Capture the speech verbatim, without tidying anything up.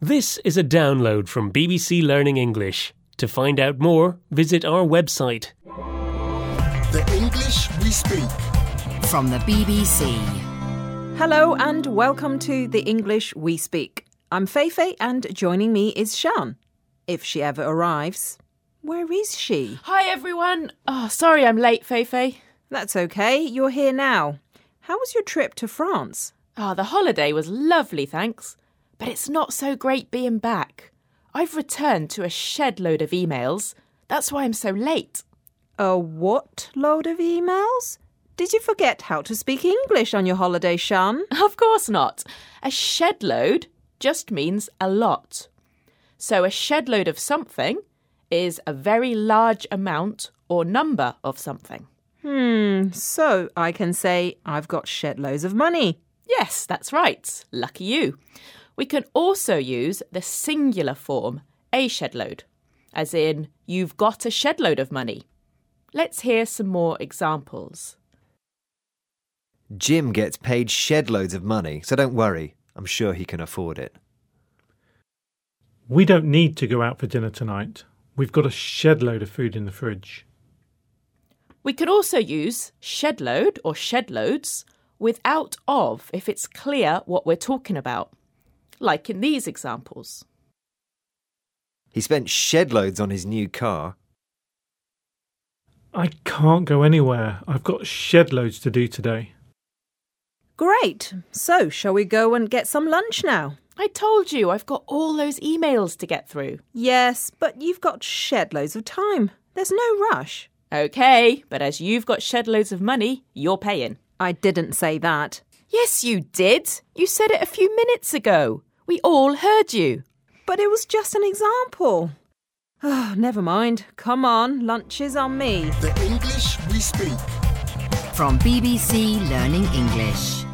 This is a download from B B C Learning English. To find out more, visit our website. The English we speak. From the B B C. Hello and welcome to The English We Speak. I'm Feifei and joining me is Shan. If she ever arrives. Where is she? Hi everyone. Oh, sorry I'm late, Feifei. That's okay, you're here now. How was your trip to France? Ah, oh, the holiday was lovely, thanks. But it's not so great being back. I've returned to a shed load of emails. That's why I'm so late. A what load of emails? Did you forget how to speak English on your holiday, Shan? Of course not. A shed load just means a lot. So a shed load of something is a very large amount or number of something. Hmm, so I can say I've got shed loads of money. Yes, that's right. Lucky you. We can also use the singular form, a shed load, as in, you've got a shed load of money. Let's hear some more examples. Jim gets paid shed loads of money, so don't worry. I'm sure he can afford it. We don't need to go out for dinner tonight. We've got a shed load of food in the fridge. We can also use shed load or shed loads without of if it's clear what we're talking about. Like in these examples. He spent shed loads on his new car. I can't go anywhere. I've got shed loads to do today. Great. So, shall we go and get some lunch now? I told you I've got all those emails to get through. Yes, but you've got shed loads of time. There's no rush. OK, but as you've got shed loads of money, you're paying. I didn't say that. Yes, you did. You said it a few minutes ago. We all heard you. But it was just an example. Oh, never mind. Come on, lunch is on me. The English we speak. From B B C Learning English.